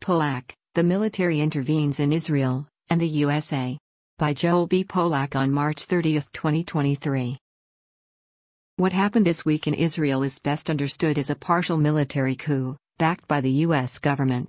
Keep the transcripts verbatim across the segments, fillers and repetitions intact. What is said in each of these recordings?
Polak, The Military Intervenes in Israel and the U S A. By Joel B. Polak on March thirtieth, twenty twenty-three. What happened this week in Israel is best understood as a partial military coup, backed by the U S government.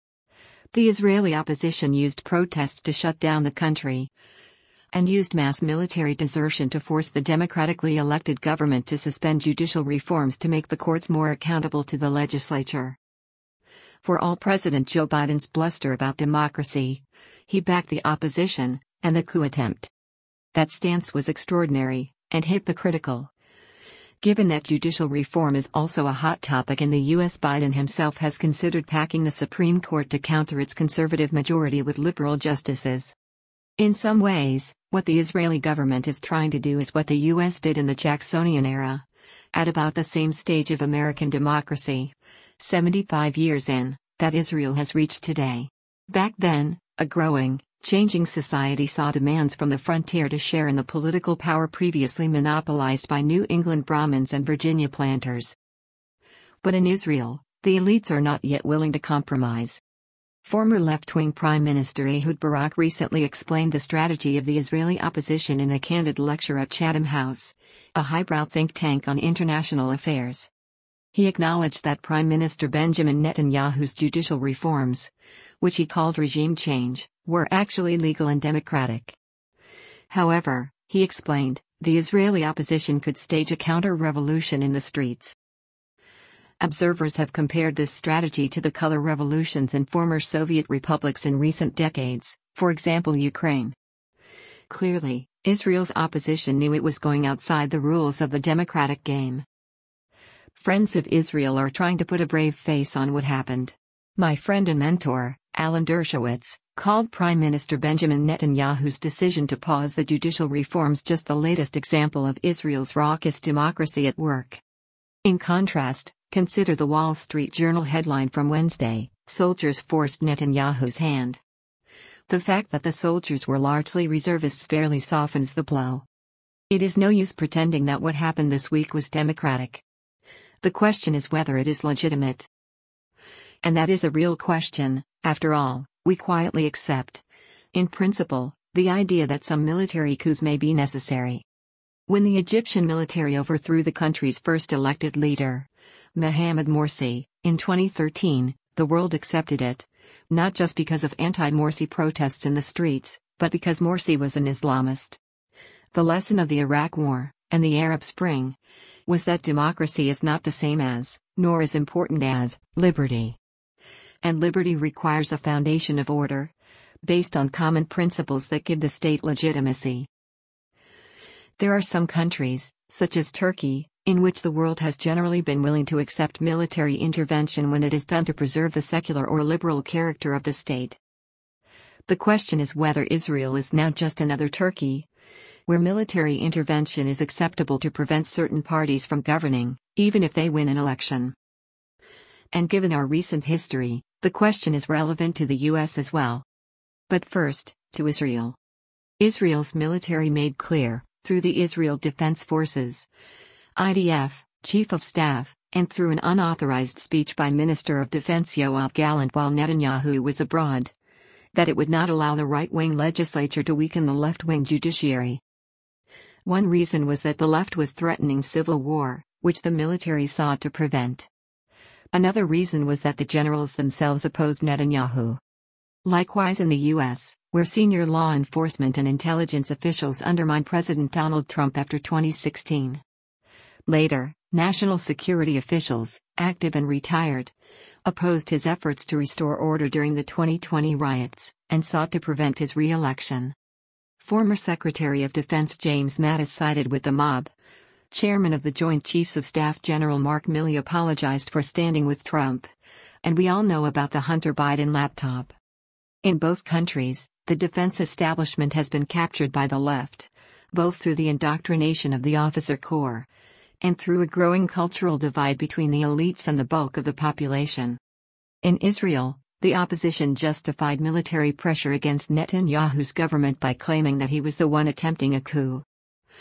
The Israeli opposition used protests to shut down the country, and used mass military desertion to force the democratically elected government to suspend judicial reforms to make the courts more accountable to the legislature. For all President Joe Biden's bluster about democracy, he backed the opposition and the coup attempt. That stance was extraordinary and hypocritical. Given that judicial reform is also a hot topic in the U S, Biden himself has considered packing the Supreme Court to counter its conservative majority with liberal justices. In some ways, what the Israeli government is trying to do is what the U S did in the Jacksonian era, at about the same stage of American democracy, seventy-five years in, that Israel has reached today. Back then, a growing, changing society saw demands from the frontier to share in the political power previously monopolized by New England Brahmins and Virginia planters. But in Israel, the elites are not yet willing to compromise. Former left-wing Prime Minister Ehud Barak recently explained the strategy of the Israeli opposition in a candid lecture at Chatham House, a highbrow think tank on international affairs. He acknowledged that Prime Minister Benjamin Netanyahu's judicial reforms, which he called regime change, were actually legal and democratic. However, he explained, the Israeli opposition could stage a counter-revolution in the streets. Observers have compared this strategy to the color revolutions in former Soviet republics in recent decades, for example Ukraine. Clearly, Israel's opposition knew it was going outside the rules of the democratic game. Friends of Israel are trying to put a brave face on what happened. My friend and mentor, Alan Dershowitz, called Prime Minister Benjamin Netanyahu's decision to pause the judicial reforms just the latest example of Israel's raucous democracy at work. In contrast, consider the Wall Street Journal headline from Wednesday, "Soldiers Forced Netanyahu's Hand." The fact that the soldiers were largely reservists barely softens the blow. It is no use pretending that what happened this week was democratic. The question is whether it is legitimate. And that is a real question. After all, we quietly accept, in principle, the idea that some military coups may be necessary. When the Egyptian military overthrew the country's first elected leader, Mohamed Morsi, in twenty thirteen, the world accepted it, not just because of anti-Morsi protests in the streets, but because Morsi was an Islamist. The lesson of the Iraq War, and the Arab Spring, was that democracy is not the same as, nor as important as, liberty. And liberty requires a foundation of order, based on common principles that give the state legitimacy. There are some countries, such as Turkey, in which the world has generally been willing to accept military intervention when it is done to preserve the secular or liberal character of the state. The question is whether Israel is now just another Turkey, where military intervention is acceptable to prevent certain parties from governing, even if they win an election. And given our recent history, the question is relevant to the U S as well. But first, to Israel. Israel's military made clear, through the Israel Defense Forces, I D F, Chief of Staff, and through an unauthorized speech by Minister of Defense Yoav Gallant while Netanyahu was abroad, that it would not allow the right-wing legislature to weaken the left-wing judiciary. One reason was that the left was threatening civil war, which the military sought to prevent. Another reason was that the generals themselves opposed Netanyahu. Likewise in the U S, where senior law enforcement and intelligence officials undermined President Donald Trump after twenty sixteen. Later, national security officials, active and retired, opposed his efforts to restore order during the twenty twenty riots, and sought to prevent his re-election. Former Secretary of Defense James Mattis sided with the mob. Chairman of the Joint Chiefs of Staff General Mark Milley apologized for standing with Trump. And we all know about the Hunter Biden laptop. In both countries, the defense establishment has been captured by the left, both through the indoctrination of the officer corps, and through a growing cultural divide between the elites and the bulk of the population. In Israel, the opposition justified military pressure against Netanyahu's government by claiming that he was the one attempting a coup.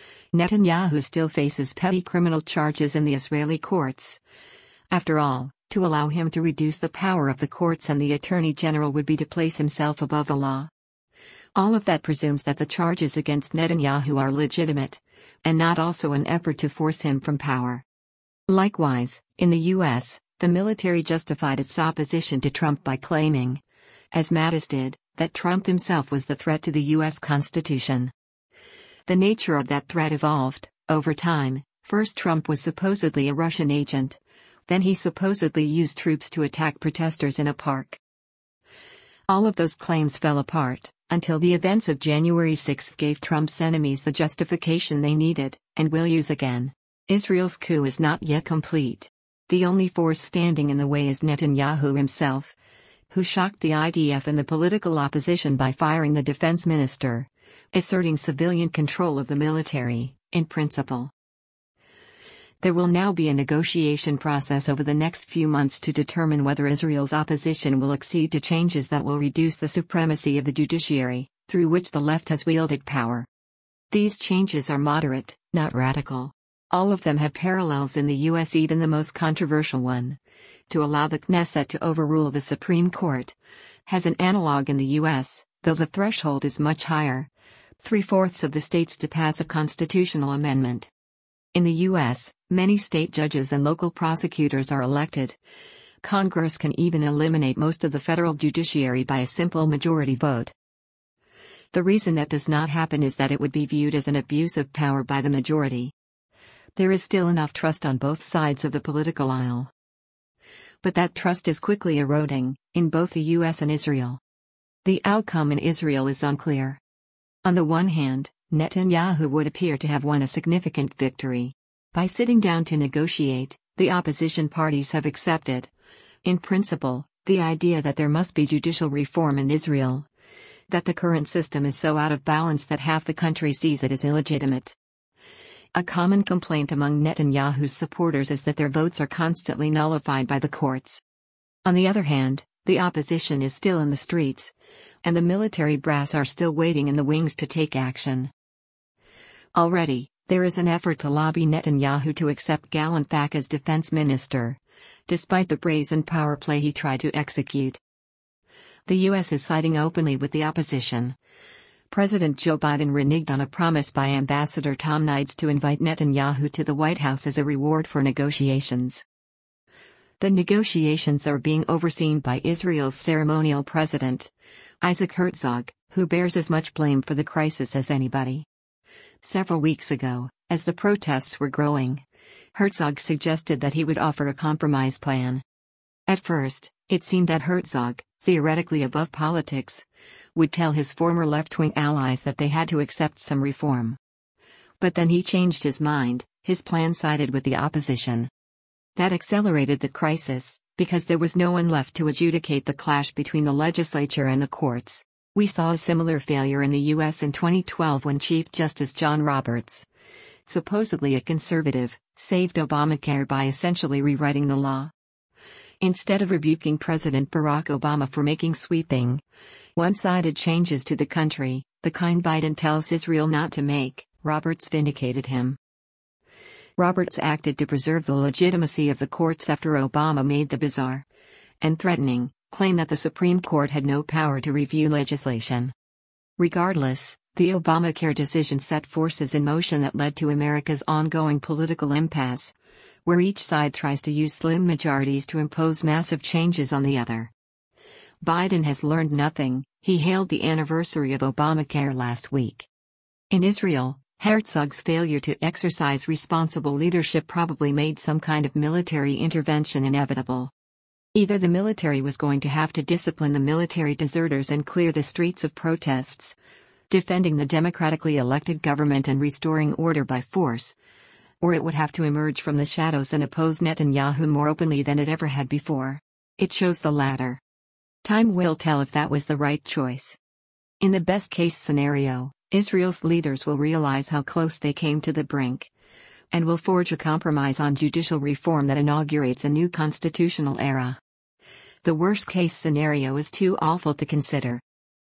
Netanyahu still faces petty criminal charges in the Israeli courts. After all, To allow him to reduce the power of the courts and the Attorney General would be to place himself above the law. All of that presumes that the charges against Netanyahu are legitimate, and not also an effort to force him from power. Likewise, in the U S, the military justified its opposition to Trump by claiming, as Mattis did, that Trump himself was the threat to the U S Constitution. The nature of that threat evolved, over time. First, Trump was supposedly a Russian agent. Then he supposedly used troops to attack protesters in a park. All of those claims fell apart, until the events of January sixth gave Trump's enemies the justification they needed, and will use again. Israel's coup is not yet complete. The only force standing in the way is Netanyahu himself, who shocked the I D F and the political opposition by firing the defense minister, asserting civilian control of the military, in principle. There will now be a negotiation process over the next few months to determine whether Israel's opposition will accede to changes that will reduce the supremacy of the judiciary, through which the left has wielded power. These changes are moderate, not radical. All of them have parallels in the U S, even the most controversial one, to allow the Knesset to overrule the Supreme Court, has an analog in the U S, though the threshold is much higher, three-fourths of the states to pass a constitutional amendment. In the U S, many state judges and local prosecutors are elected. Congress can even eliminate most of the federal judiciary by a simple majority vote. The reason that does not happen is that it would be viewed as an abuse of power by the majority. There is still enough trust on both sides of the political aisle. But that trust is quickly eroding, in both the U S and Israel. The outcome in Israel is unclear. On the one hand, Netanyahu would appear to have won a significant victory. By sitting down to negotiate, the opposition parties have accepted, in principle, the idea that there must be judicial reform in Israel. That the current system is so out of balance that half the country sees it as illegitimate. A common complaint among Netanyahu's supporters is that their votes are constantly nullified by the courts. On the other hand, the opposition is still in the streets, and the military brass are still waiting in the wings to take action. Already, there is an effort to lobby Netanyahu to accept Gallant back as defense minister, despite the brazen power play he tried to execute. The U S is siding openly with the opposition. President Joe Biden reneged on a promise by Ambassador Tom Nides to invite Netanyahu to the White House as a reward for negotiations. The negotiations are being overseen by Israel's ceremonial president, Isaac Herzog, who bears as much blame for the crisis as anybody. Several weeks ago, as the protests were growing, Herzog suggested that he would offer a compromise plan. At first, it seemed that Herzog, theoretically above politics, would tell his former left-wing allies that they had to accept some reform. But then he changed his mind. His plan sided with the opposition. That accelerated the crisis, because there was no one left to adjudicate the clash between the legislature and the courts. We saw a similar failure in the U S in twenty twelve when Chief Justice John Roberts, supposedly a conservative, saved Obamacare by essentially rewriting the law. Instead of rebuking President Barack Obama for making sweeping, one-sided changes to the country, the kind Biden tells Israel not to make, Roberts vindicated him. Roberts acted to preserve the legitimacy of the courts after Obama made the bizarre and threatening claim that the Supreme Court had no power to review legislation. Regardless, the Obamacare decision set forces in motion that led to America's ongoing political impasse, where each side tries to use slim majorities to impose massive changes on the other. Biden has learned nothing. He hailed the anniversary of Obamacare last week. In Israel, Herzog's failure to exercise responsible leadership probably made some kind of military intervention inevitable. Either the military was going to have to discipline the military deserters and clear the streets of protests, defending the democratically elected government and restoring order by force, or it would have to emerge from the shadows and oppose Netanyahu more openly than it ever had before. It chose the latter. Time will tell if that was the right choice. In the best-case scenario, Israel's leaders will realize how close they came to the brink, and will forge a compromise on judicial reform that inaugurates a new constitutional era. The worst-case scenario is too awful to consider.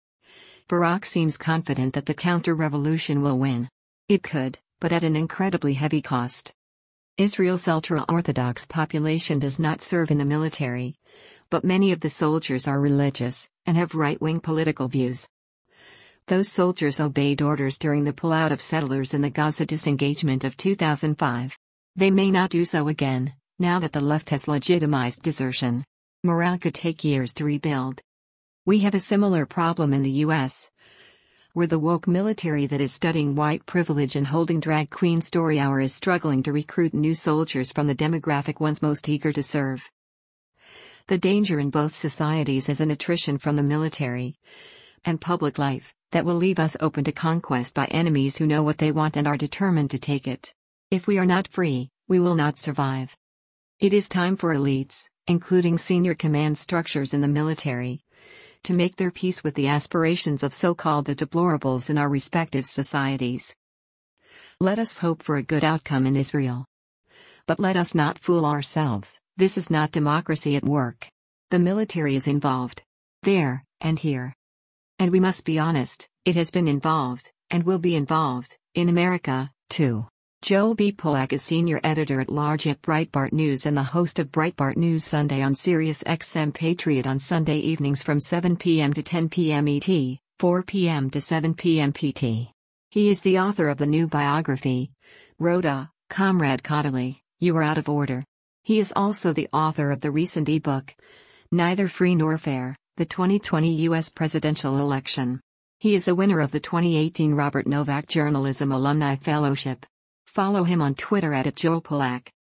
Barak seems confident that the counter-revolution will win. It could, but at an incredibly heavy cost. Israel's ultra-Orthodox population does not serve in the military, but many of the soldiers are religious and have right-wing political views. Those soldiers obeyed orders during the pullout of settlers in the Gaza disengagement of two thousand five. They may not do so again, now that the left has legitimized desertion. Morale could take years to rebuild. We have a similar problem in the U S, where the woke military that is studying white privilege and holding drag queen story hour is struggling to recruit new soldiers from the demographic ones most eager to serve. The danger in both societies is an attrition from the military and public life that will leave us open to conquest by enemies who know what they want and are determined to take it. If we are not free, we will not survive. It is time for elites, including senior command structures in the military, to make their peace with the aspirations of so-called the deplorables in our respective societies. Let us hope for a good outcome in Israel. But let us not fool ourselves, this is not democracy at work. The military is involved. There, and here. And we must be honest, it has been involved, and will be involved, in America, too. Joel B. Polak is senior editor-at-large at Breitbart News and the host of Breitbart News Sunday on Sirius X M Patriot on Sunday evenings from seven p m to ten p m E T, four p m to seven p m P T. He is the author of the new biography, Rhoda, Comrade Cotterley, You Are Out of Order. He is also the author of the recent ebook, Neither Free Nor Fair, the twenty twenty U S Presidential Election. He is a winner of the twenty eighteen Robert Novak Journalism Alumni Fellowship. Follow him on Twitter at Joel Polak.